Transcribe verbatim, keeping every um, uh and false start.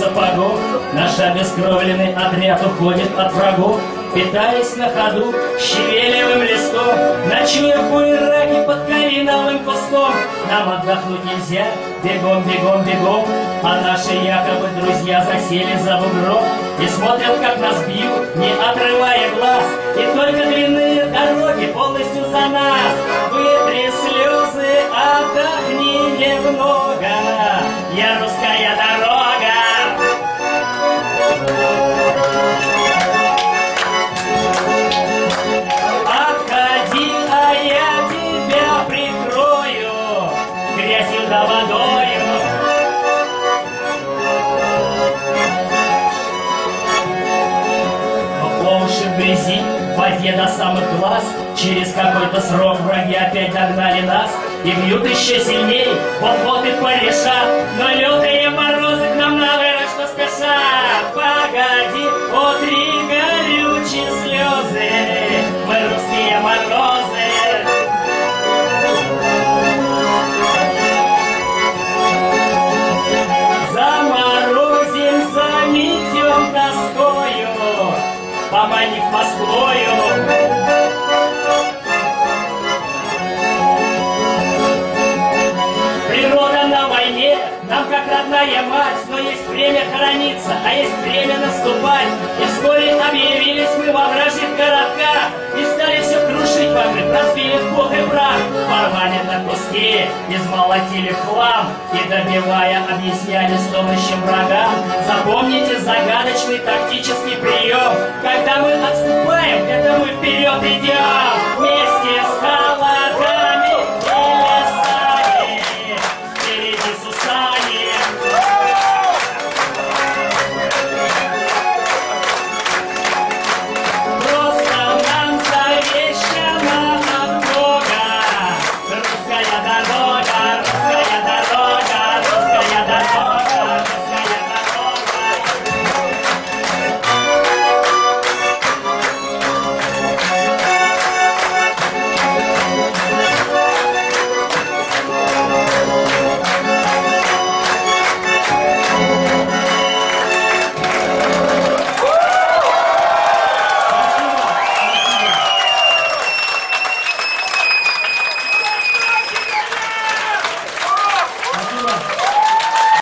сапогов наш обескровленный отряд уходит от врагов, питаясь на ходу щавелевым листом, ночуя в буераке под калиновым кустом. Нам отдохнуть нельзя, бегом, бегом, бегом, а наши якобы друзья засели за бугром и смотрят, как нас бьют, не отрывая глаз, и только длинные дороги полностью за нас. Вытри слезы, отдохни немного, я русская дорога. Отходи, а я тебя прикрою грязью да водою. Но по уши в грязи, в воде до самых глаз, через какой-то срок враги опять догнали нас и бьют еще сильней, вот-вот и порешат, но лютые морозы к нам на выручку спешат. Погоди, утри горючие слезы, мы русские морозы. Заморозим, заметем тоскою, поманив Москвою. Природа на войне нам как родная мать, но есть время хорониться, а есть время наступать. И вскоре объявились мы во вражьих городках и стали все крушить вокруг, разбили в пух и прах, порвали на куски, измолотили в хлам и, добивая, объясняли стонущим врагам. Запомните загадочный тактический прием: когда мы отступаем, это мы вперед идем.